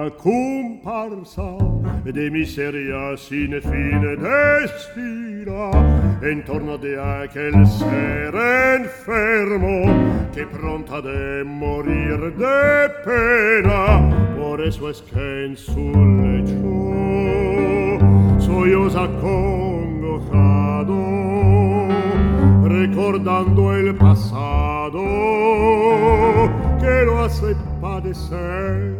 La comparsa de miseria sin fin despira en torno de aquel ser enfermo que pronta de morir de pena. Por eso es que en su lecho solloza acongojado, recordando el pasado que lo hace padecer.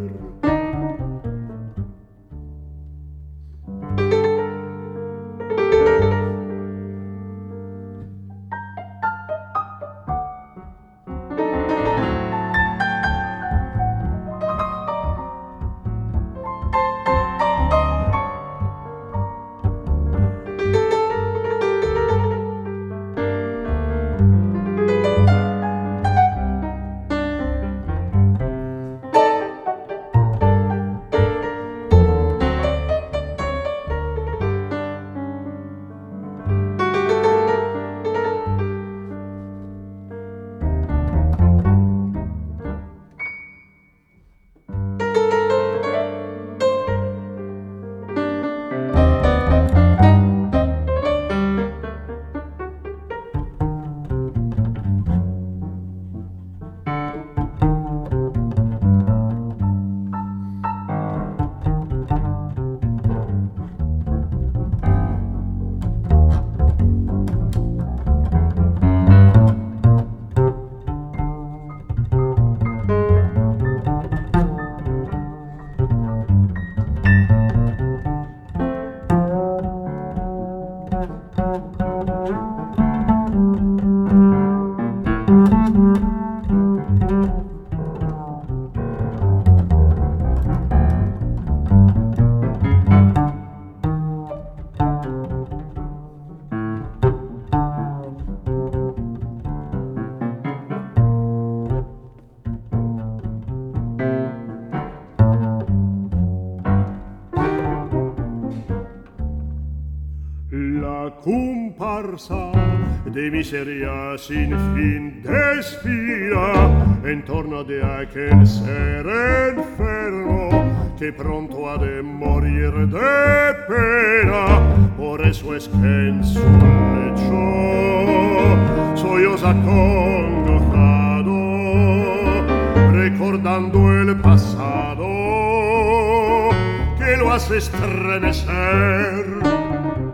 La comparsa de miseria sin fin despira en torno de aquel ser enfermo que pronto ha de morir de pena. Por eso es que en su lecho solloza acongojado, recordando el pasado que lo hace estremecer.